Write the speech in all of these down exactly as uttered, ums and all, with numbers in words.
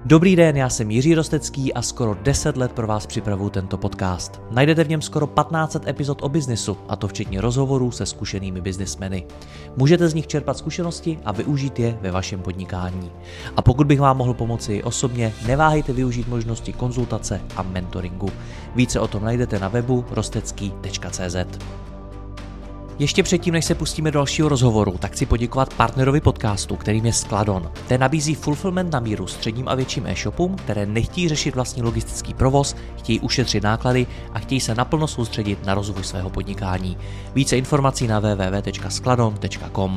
Dobrý den, já jsem Jiří Rostecký a skoro deset let pro vás připravuju tento podcast. Najdete v něm skoro patnáct set epizod o biznesu, a to včetně rozhovorů se zkušenými biznismeny. Můžete z nich čerpat zkušenosti a využít je ve vašem podnikání. A pokud bych vám mohl pomoci i osobně, neváhejte využít možnosti konzultace a mentoringu. Více o tom najdete na webu rostecký tečka cé zet. Ještě předtím, než se pustíme do dalšího rozhovoru, tak chci poděkovat partnerovi podcastu, kterým je Skladon. Ten nabízí fulfillment na míru středním a větším e-shopům, které nechtějí řešit vlastní logistický provoz, chtějí ušetřit náklady a chtějí se naplno soustředit na rozvoj svého podnikání. Více informací na w w w tečka skladon tečka com.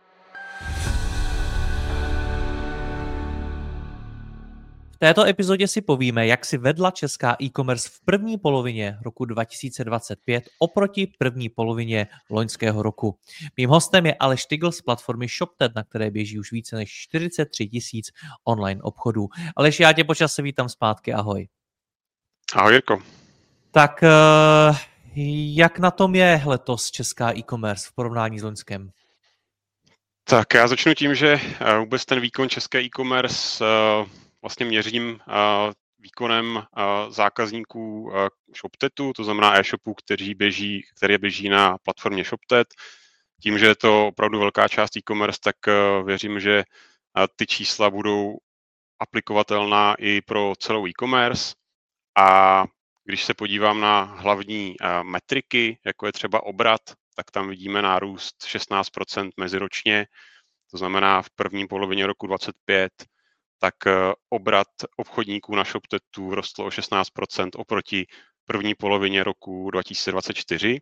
V této epizodě si povíme, jak si vedla česká e-commerce v první polovině roku dva tisíce dvacet pět oproti první polovině loňského roku. Mým hostem je Aleš Tygl z platformy ShopTet, na které běží už více než čtyřicet tři tisíc online obchodů. Aleš, já tě po čase vítám zpátky, ahoj. Ahoj, Jirko. Tak jak na tom je letos česká e-commerce v porovnání s loňskem? Tak já začnu tím, že vůbec ten výkon české e-commerce vlastně měřím výkonem zákazníků ShopTetu, to znamená e-shopů, kteří běží, které běží na platformě ShopTet. Tím, že je to opravdu velká část e-commerce, tak věřím, že ty čísla budou aplikovatelná i pro celou e-commerce. A když se podívám na hlavní metriky, jako je třeba obrat, tak tam vidíme nárůst šestnáct procent meziročně. To znamená v první polovině roku dvacet pět tak obrat obchodníků na ShopTetu rostl o šestnáct procent oproti první polovině roku dva tisíce dvacet čtyři.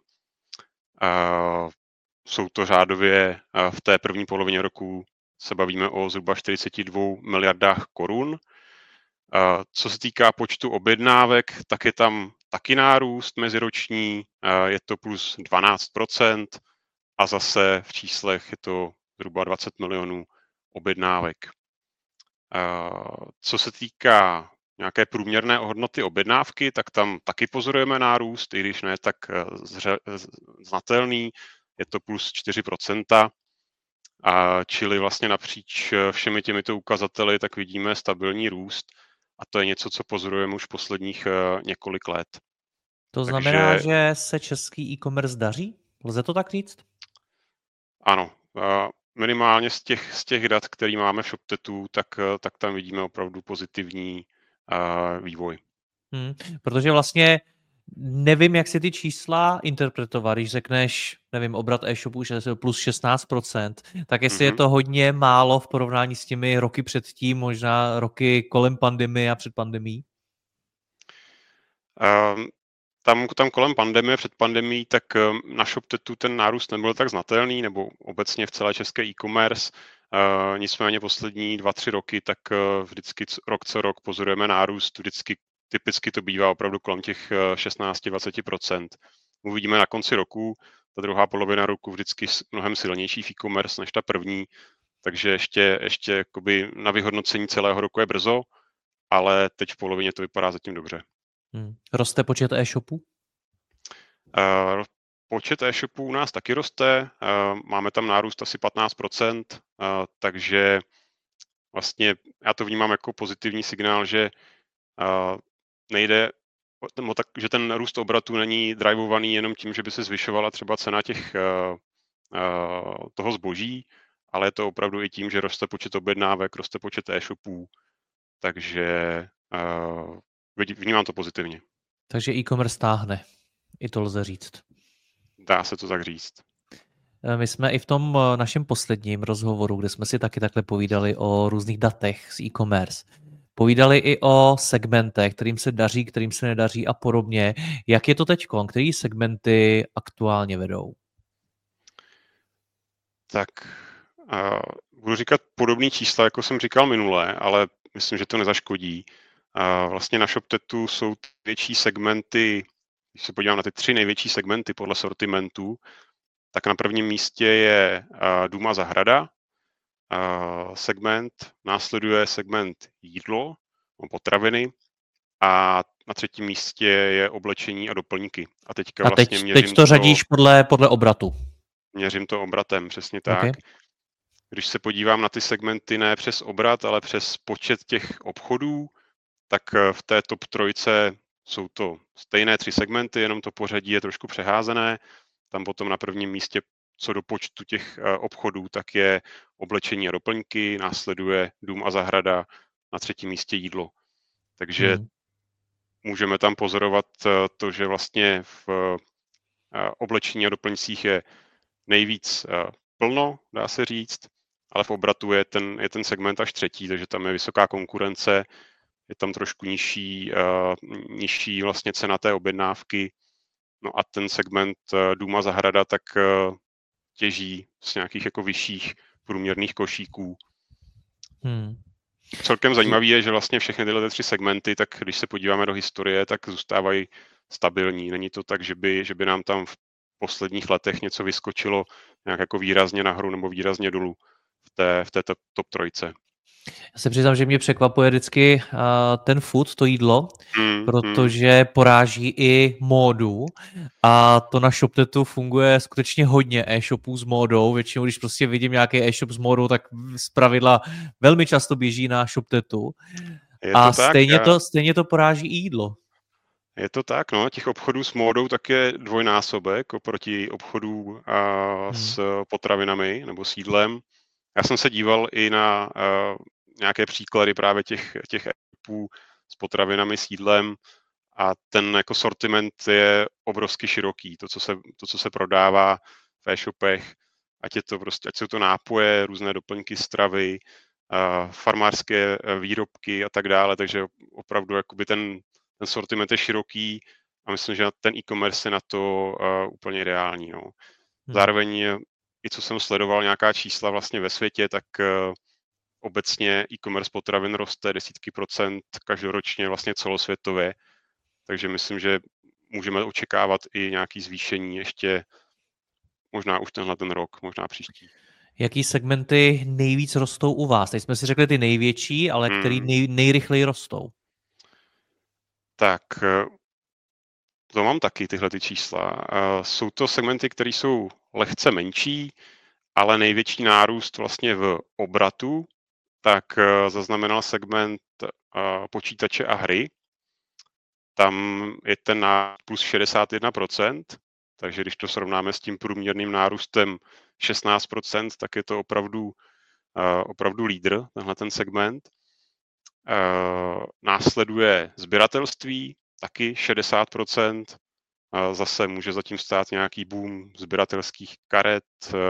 Jsou to řádově v té první polovině roku se bavíme o zhruba čtyřicet dva miliardách korun. Co se týká počtu objednávek, tak je tam taky nárůst meziroční, je to plus dvanáct procent a zase v číslech je to zhruba dvacet milionů objednávek. Co se týká nějaké průměrné hodnoty objednávky, tak tam taky pozorujeme nárůst, i když ne tak znatelný, je to plus čtyři procenta. A čili vlastně napříč všemi těmito ukazateli tak vidíme stabilní růst a to je něco, co pozorujeme už posledních několik let. To znamená, Takže... že se český e-commerce daří? Lze to tak říct? Ano. Minimálně z těch, z těch dat, které máme v ShopTetu, tak, tak tam vidíme opravdu pozitivní uh, vývoj. Hmm, protože vlastně nevím, jak si ty čísla interpretovat, když řekneš, nevím, obrat e-shopu už je plus šestnáct procent, tak jestli mm-hmm. je to hodně málo v porovnání s těmi roky předtím, možná roky kolem pandemie a před pandemií? Um, Tam, tam kolem pandemie, před pandemií, tak na ShopTetu ten nárůst nebyl tak znatelný, nebo obecně v celé české e-commerce. Uh, nicméně poslední dva, tři roky, tak uh, vždycky rok co rok pozorujeme nárůst. Vždycky typicky to bývá opravdu kolem těch šestnáct až dvacet procent. Uvidíme na konci roku, ta druhá polovina roku vždycky mnohem silnější v e-commerce než ta první, takže ještě, ještě jakoby na vyhodnocení celého roku je brzo, ale teď v polovině to vypadá zatím dobře. Hmm. Roste počet e-shopů? Uh, počet e-shopů u nás taky roste, uh, máme tam nárůst asi patnáct procent, uh, takže vlastně já to vnímám jako pozitivní signál, že uh, nejde, no, tak, že ten růst obratu není drivovaný jenom tím, že by se zvyšovala třeba cena těch, uh, uh, toho zboží, ale je to opravdu i tím, že roste počet objednávek, roste počet e-shopů, takže uh, vnímám to pozitivně. Takže e-commerce táhne, i to lze říct. Dá se to tak říct. My jsme i v tom našem posledním rozhovoru, kde jsme si taky takhle povídali o různých datech z e-commerce, povídali i o segmentech, kterým se daří, kterým se nedaří a podobně. Jak je to teďko? Který segmenty aktuálně vedou? Tak uh, budu říkat podobný čísla, jako jsem říkal minule, ale myslím, že to nezaškodí. Uh, vlastně na ShopTetu jsou větší segmenty, když se podívám na ty tři největší segmenty podle sortimentu, tak na prvním místě je uh, dům a zahrada uh, segment, následuje segment jídlo, potraviny a na třetím místě je oblečení a doplňky. A teďka a teď, vlastně měřím teď to řadíš podle, podle obratu. Měřím to obratem, přesně tak. Okay. Když se podívám na ty segmenty ne přes obrat, ale přes počet těch obchodů, tak v té top trojce jsou to stejné tři segmenty, jenom to pořadí je trošku přeházené. Tam potom na prvním místě, co do počtu těch obchodů, tak je oblečení a doplňky, následuje dům a zahrada, na třetím místě jídlo. Takže Hmm. můžeme tam pozorovat to, že vlastně v oblečení a doplňcích je nejvíc plno, dá se říct, ale v obratu je ten, je ten segment až třetí, takže tam je vysoká konkurence, je tam trošku nižší, uh, nižší vlastně cena té objednávky. No a ten segment uh, dům a zahrada tak uh, těží z nějakých jako vyšších průměrných košíků. Hmm. Celkem zajímavé je, že vlastně všechny tyhle tři segmenty, tak když se podíváme do historie, tak zůstávají stabilní. Není to tak, že by, že by nám tam v posledních letech něco vyskočilo nějak jako výrazně nahoru nebo výrazně dolů v té, v té top, top trojce. Já se přiznám, že mě překvapuje vždycky uh, ten food, to jídlo, mm, protože mm. poráží i módu a to na ShopTetu funguje skutečně hodně e-shopů s módou. Většinou, když prostě vidím nějaký e-shop s módou, tak zpravidla velmi často běží na ShopTetu. Je a to tak, stejně, já... to, stejně to poráží i jídlo. Je to tak, no, těch obchodů s módou tak je dvojnásobek oproti obchodů a, hmm. s potravinami nebo s jídlem. Já jsem se díval i na a, nějaké příklady právě těch, těch e-shopů s potravinami, s jídlem a ten jako sortiment je obrovsky široký. To, co se, to, co se prodává v e-shopech, ať je to prostě, ať jsou to nápoje, různé doplňky stravy, a, farmářské výrobky a tak dále, takže opravdu jakoby ten ten sortiment je široký a myslím, že ten e-commerce je na to uh, úplně ideální. No. Zároveň i co jsem sledoval nějaká čísla vlastně ve světě, tak uh, obecně e-commerce potravin roste desítky procent každoročně vlastně celosvětově, takže myslím, že můžeme očekávat i nějaké zvýšení ještě možná už tenhle ten rok, možná příští. Jaký segmenty nejvíc rostou u vás? Teď jsme si řekli ty největší, ale hmm. který nej, nejrychleji rostou? Tak to mám taky tyhle ty čísla. Jsou to segmenty, které jsou lehce menší, ale největší nárůst vlastně v obratu, tak zaznamenal segment počítače a hry. Tam je ten nárůst plus šedesát jedna procent, takže když to srovnáme s tím průměrným nárůstem šestnáct procent, tak je to opravdu, opravdu lídr, tenhle ten segment. Následuje sběratelství, taky šedesát procent. Zase může zatím stát nějaký boom sběratelských karet,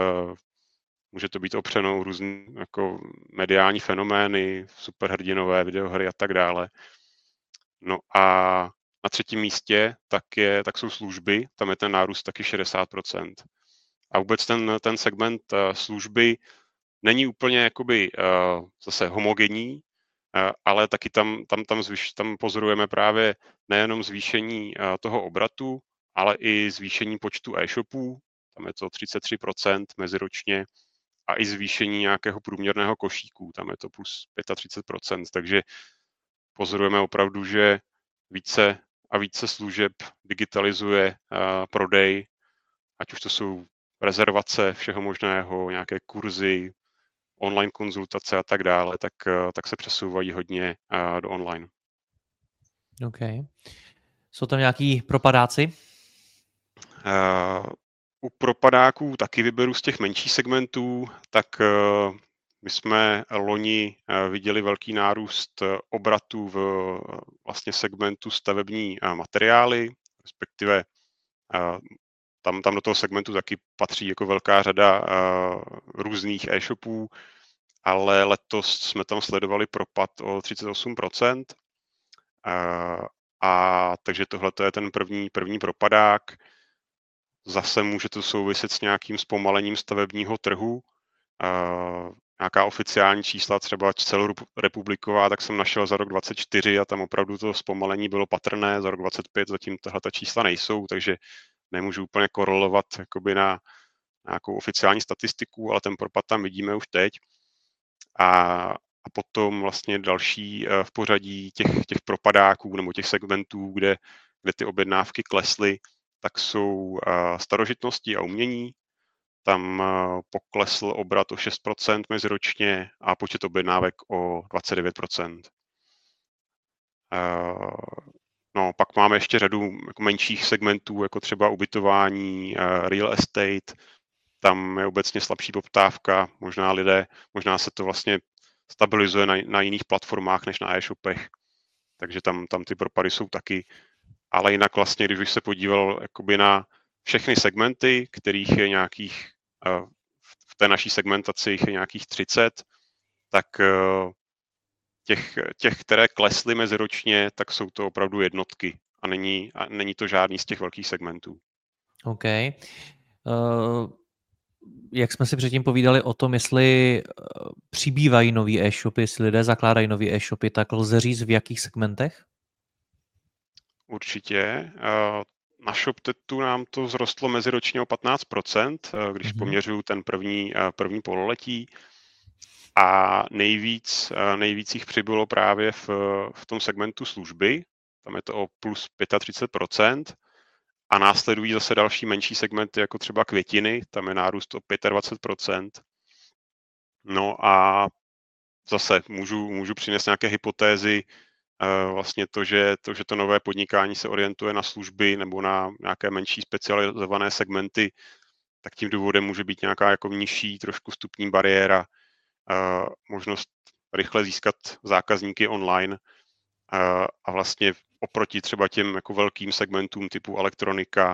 může to být opřenou různý jako mediální fenomény, superhrdinové videohry a tak dále. No a na třetím místě tak, je, tak jsou služby, tam je ten nárůst taky šedesát procent. A vůbec ten, ten segment služby není úplně jakoby zase homogenní, ale taky tam, tam, tam, zvyš, tam pozorujeme právě nejenom zvýšení toho obratu, ale i zvýšení počtu e-shopů, tam je to třicet tři procent meziročně, a i zvýšení nějakého průměrného košíku, tam je to plus třicet pět procent, takže pozorujeme opravdu, že více a více služeb digitalizuje prodej, ať už to jsou rezervace všeho možného, nějaké kurzy, online konzultace a tak dále, tak, tak se přesouvají hodně do online. OK. Jsou tam nějaký propadáci? Uh, u propadáků taky vyberu z těch menších segmentů, tak uh, my jsme loni uh, viděli velký nárůst obratů v uh, vlastně segmentu stavební uh, materiály, respektive uh, tam, tam do toho segmentu taky patří jako velká řada uh, různých e-shopů, ale letos jsme tam sledovali propad o třicet osm procent. Uh, a takže tohle je ten první, první propadák. Zase může to souviset s nějakým zpomalením stavebního trhu. Uh, nějaká oficiální čísla, třeba celorepubliková, tak jsem našel za rok dvacet čtyři a tam opravdu to zpomalení bylo patrné, za rok dvacet pět zatím tahle čísla nejsou, takže nemůžu úplně korelovat jakoby na nějakou oficiální statistiku, ale ten propad tam vidíme už teď. A, a potom vlastně další uh, v pořadí těch, těch propadáků nebo těch segmentů, kde, kde ty objednávky klesly, tak jsou uh, starožitnosti a umění. tam poklesl obrat o šest procent meziročně a počet objednávek o dvacet devět procent. No, pak máme ještě řadu jako menších segmentů, jako třeba ubytování, real estate. Tam je obecně slabší poptávka, možná lidé, možná se to vlastně stabilizuje na, na jiných platformách než na e-shopech, takže tam, tam ty propady jsou taky. Ale jinak vlastně, když už se podíval jakoby na všechny segmenty, kterých je nějakých, v té naší segmentaci jich je nějakých třicet, tak těch, těch, které klesly meziročně, tak jsou to opravdu jednotky a není, a není to žádný z těch velkých segmentů. OK. Uh, jak jsme si předtím povídali o tom, jestli přibývají nový e-shopy, jestli lidé zakládají nový e-shopy, tak lze říct v jakých segmentech? Určitě. Na ShopTetu nám to vzrostlo meziročně o patnáct procent, když mm-hmm. poměřuju ten první, první pololetí. A nejvíc, nejvíc jich přibylo právě v, v tom segmentu služby, tam je to o plus třicet pět procent. A následují zase další menší segmenty, jako třeba květiny, tam je nárůst o dvacet pět procent. No a zase můžu, můžu přinést nějaké hypotézy, vlastně to že, to, že to nové podnikání se orientuje na služby nebo na nějaké menší specializované segmenty, tak tím důvodem může být nějaká jako nižší trošku vstupní bariéra, možnost rychle získat zákazníky online a vlastně oproti třeba těm jako velkým segmentům typu elektronika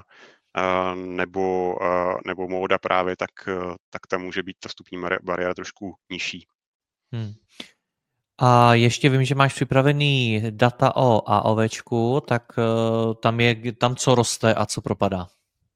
nebo, nebo móda právě, tak, tak tam může být ta vstupní bariéra trošku nižší. Hmm. A ještě vím, že máš připravený data o AOVčku, tak tam je tam co roste a co propadá.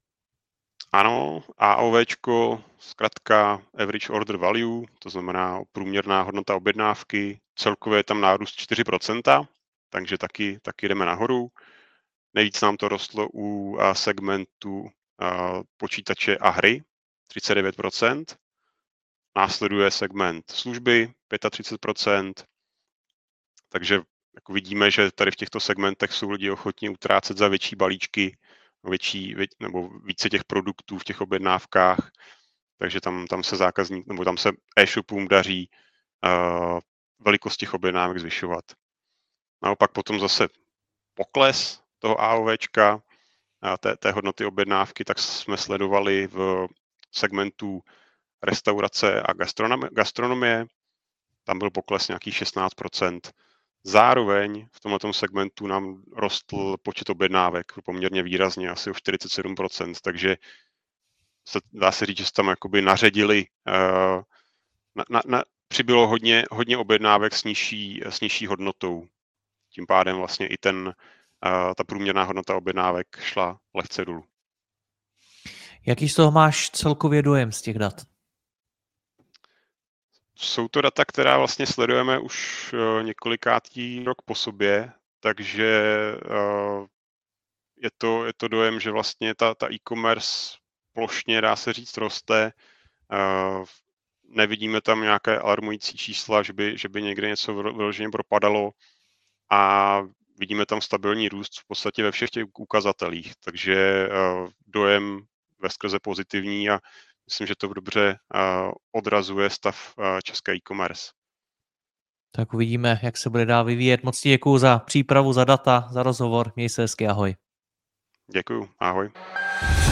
Ano, AOVčko, zkrátka Average Order Value, to znamená průměrná hodnota objednávky, celkově je tam nárůst čtyři procenta, takže taky, taky jdeme nahoru. Nejvíc nám to rostlo u segmentu počítače a hry, třicet devět procent. Následuje segment služby, třicet pět procent. Takže jako vidíme, že tady v těchto segmentech jsou lidi ochotní utrácet za větší balíčky, větší, nebo více těch produktů v těch objednávkách, takže tam, tam se zákazník, nebo tam se e-shopům daří uh, velikost těch objednávek zvyšovat. Naopak potom zase pokles toho AOVčka, té, té hodnoty objednávky, tak jsme sledovali v segmentu restaurace a gastronomie. Tam byl pokles nějakých šestnáct procent. Zároveň v tomto segmentu nám rostl počet objednávek poměrně výrazně, asi o čtyřicet sedm procent, takže se, dá se říct, že se tam jakoby naředili, uh, na, na, na, přibylo hodně, hodně objednávek s nižší, s nižší hodnotou. Tím pádem vlastně i ten, uh, ta průměrná hodnota objednávek šla lehce dolů. Jaký z toho máš celkově dojem z těch dat? Jsou to data, která vlastně sledujeme už uh, několikátý rok po sobě, takže uh, je, to, je to dojem, že vlastně ta, ta e-commerce plošně, dá se říct, roste. Uh, nevidíme tam nějaké alarmující čísla, že by, že by někde něco vyloženě propadalo a vidíme tam stabilní růst v podstatě ve všech těch ukazatelích, takže uh, dojem veskrze pozitivní a myslím, že to dobře uh, odrazuje stav uh, české e-commerce. Tak uvidíme, jak se bude dál vyvíjet. Moc ti děkuju za přípravu, za data, za rozhovor. Měj se hezky, ahoj. Děkuju, ahoj.